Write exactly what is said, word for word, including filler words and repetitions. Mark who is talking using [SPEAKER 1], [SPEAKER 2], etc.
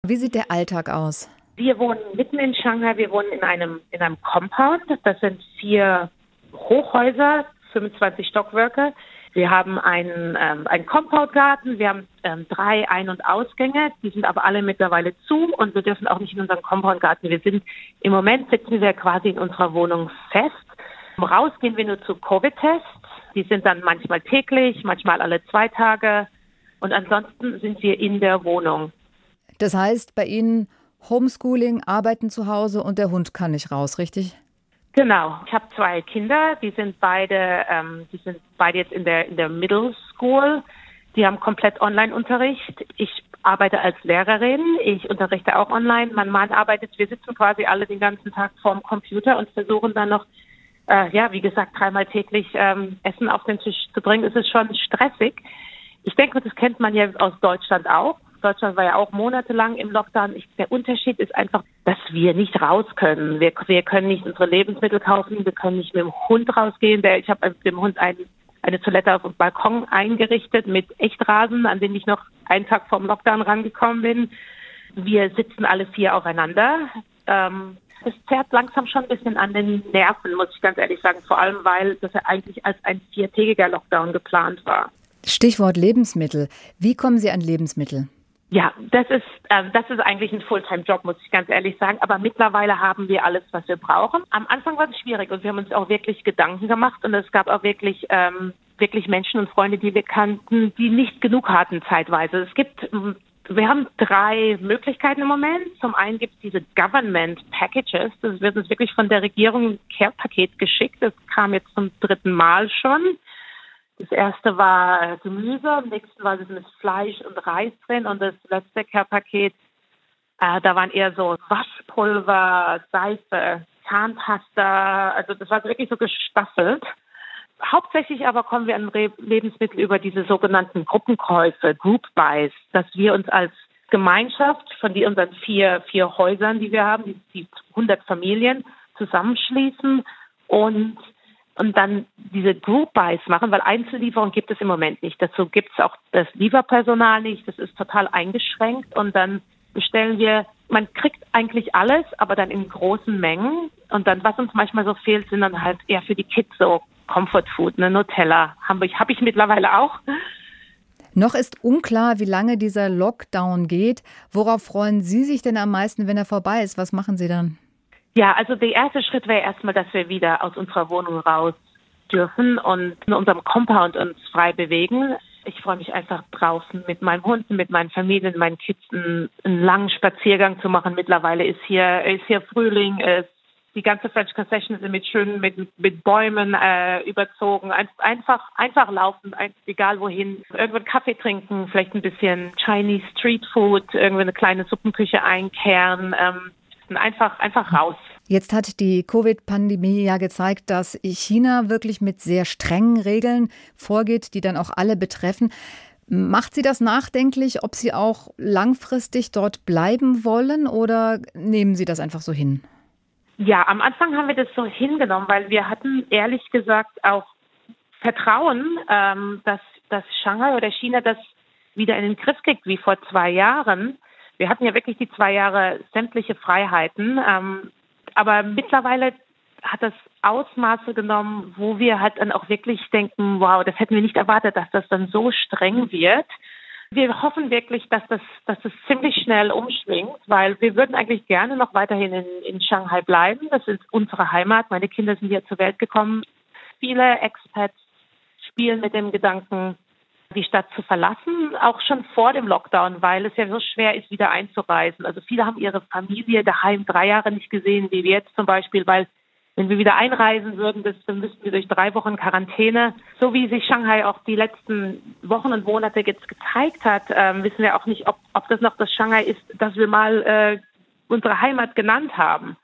[SPEAKER 1] Wie sieht der Alltag aus?
[SPEAKER 2] Wir wohnen mitten in Shanghai, wir wohnen in einem, in einem Compound. Das sind vier Hochhäuser, fünfundzwanzig Stockwerke. Wir haben einen, ähm, einen Compoundgarten, wir haben ähm, drei Ein- und Ausgänge, die sind aber alle mittlerweile zu und wir dürfen auch nicht in unserem Compoundgarten. Wir sind, im Moment sitzen wir quasi in unserer Wohnung fest. Raus gehen wir nur zu Covid-Tests. Die sind dann manchmal täglich, manchmal alle zwei Tage. Und ansonsten sind wir in der Wohnung.
[SPEAKER 1] Das heißt, bei Ihnen Homeschooling, Arbeiten zu Hause und der Hund kann nicht raus, richtig?
[SPEAKER 2] Genau. Ich habe zwei Kinder, die sind beide, ähm, die sind beide jetzt in der in der Middle School. Die haben komplett Online-Unterricht. Ich arbeite als Lehrerin. Ich unterrichte auch online. Mein Mann arbeitet. Wir sitzen quasi alle den ganzen Tag vorm Computer und versuchen dann noch, äh, ja, wie gesagt, dreimal täglich ähm, Essen auf den Tisch zu bringen. Es ist schon stressig. Ich denke, das kennt man ja aus Deutschland auch. Deutschland war ja auch monatelang im Lockdown. Ich, der Unterschied ist einfach, dass wir nicht raus können. Wir, wir können nicht unsere Lebensmittel kaufen. Wir können nicht mit dem Hund rausgehen. Der, ich habe mit dem Hund ein, eine Toilette auf dem Balkon eingerichtet mit Echtrasen, an den ich noch einen Tag vorm Lockdown rangekommen bin. Wir sitzen alle vier aufeinander. Ähm, das zerrt langsam schon ein bisschen an den Nerven, muss ich ganz ehrlich sagen. Vor allem, weil das ja eigentlich als ein viertägiger Lockdown geplant war.
[SPEAKER 1] Stichwort Lebensmittel. Wie kommen Sie an Lebensmittel?
[SPEAKER 2] Ja, das ist äh, das ist eigentlich ein Fulltime-Job, muss ich ganz ehrlich sagen. Aber mittlerweile haben wir alles, was wir brauchen. Am Anfang war es schwierig und wir haben uns auch wirklich Gedanken gemacht. Und es gab auch wirklich ähm, wirklich Menschen und Freunde, die wir kannten, die nicht genug hatten zeitweise. Es gibt, wir haben drei Möglichkeiten im Moment. Zum einen gibt es diese Government Packages. Das wird uns wirklich von der Regierung ein Care-Paket geschickt. Das kam jetzt zum dritten Mal schon. Das erste war Gemüse, am nächsten war es mit Fleisch und Reis drin und das letzte Care-Paket, äh, da waren eher so Waschpulver, Seife, Zahnpasta, also das war wirklich so gestaffelt. Hauptsächlich aber kommen wir an Re- Lebensmittel über diese sogenannten Gruppenkäufe, Group Buys, dass wir uns als Gemeinschaft von die, unseren vier, vier Häusern, die wir haben, die, die hundert Familien, zusammenschließen und und dann diese Group Buys machen, weil Einzellieferung gibt es im Moment nicht. Dazu gibt es auch das Lieferpersonal nicht. Das ist total eingeschränkt. Und dann bestellen wir, man kriegt eigentlich alles, aber dann in großen Mengen. Und dann, was uns manchmal so fehlt, sind dann halt eher für die Kids so Comfort Food, ne, Nutella. Habe ich, hab ich mittlerweile auch.
[SPEAKER 1] Noch ist unklar, wie lange dieser Lockdown geht. Worauf freuen Sie sich denn am meisten, wenn er vorbei ist? Was machen Sie dann?
[SPEAKER 2] Ja, also der erste Schritt wäre erstmal, dass wir wieder aus unserer Wohnung raus dürfen und in unserem Compound uns frei bewegen. Ich freue mich einfach draußen mit meinem Hund, mit meinen Familien, meinen Kids einen, einen langen Spaziergang zu machen. Mittlerweile ist hier ist hier Frühling, ist, die ganze French Concession ist mit schönen mit mit Bäumen äh, überzogen. Ein, einfach einfach laufen, ein, egal wohin. Irgendwo einen Kaffee trinken, vielleicht ein bisschen Chinese Street Food, irgendwie eine kleine Suppenküche einkehren. Ähm, Einfach, einfach raus.
[SPEAKER 1] Jetzt hat die Covid-Pandemie ja gezeigt, dass China wirklich mit sehr strengen Regeln vorgeht, die dann auch alle betreffen. Macht Sie das nachdenklich, ob Sie auch langfristig dort bleiben wollen oder nehmen Sie das einfach so hin?
[SPEAKER 2] Ja, am Anfang haben wir das so hingenommen, weil wir hatten ehrlich gesagt auch Vertrauen, ähm, dass, dass Shanghai oder China das wieder in den Griff kriegt wie vor zwei Jahren. Wir hatten ja wirklich die zwei Jahre sämtliche Freiheiten, ähm, aber mittlerweile hat das Ausmaße genommen, wo wir halt dann auch wirklich denken, wow, das hätten wir nicht erwartet, dass das dann so streng wird. Wir hoffen wirklich, dass das, dass das ziemlich schnell umschwingt, weil wir würden eigentlich gerne noch weiterhin in, in Shanghai bleiben. Das ist unsere Heimat. Meine Kinder sind hier zur Welt gekommen. Viele Expats spielen mit dem Gedanken, die Stadt zu verlassen, auch schon vor dem Lockdown, weil es ja so schwer ist, wieder einzureisen. Also viele haben ihre Familie daheim drei Jahre nicht gesehen, wie wir jetzt zum Beispiel, weil wenn wir wieder einreisen würden, das, dann müssten wir durch drei Wochen Quarantäne. So wie sich Shanghai auch die letzten Wochen und Monate jetzt gezeigt hat, ähm, wissen wir auch nicht, ob, ob das noch das Shanghai ist, das wir mal äh, unsere Heimat genannt haben.